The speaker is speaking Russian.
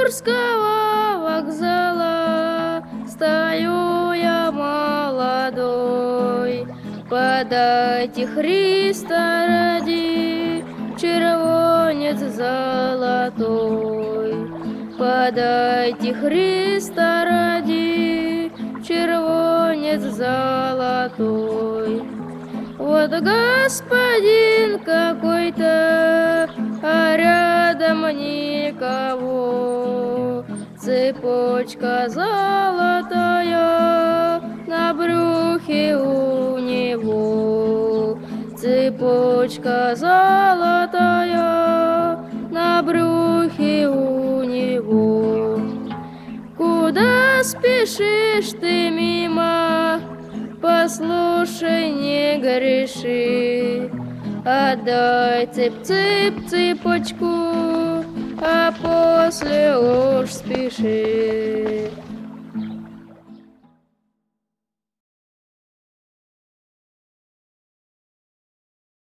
Петербургского вокзала стою я молодой. Подайте Христа ради червонец золотой. Подайте Христа ради червонец золотой. Вот господин какой-то, а рядом никого. Цепочка золотая на брюхе у него. Цепочка золотая на брюхе у него. Куда спешишь ты мимо? Послушай, не греши. Отдай цепочку, а после уж спеши.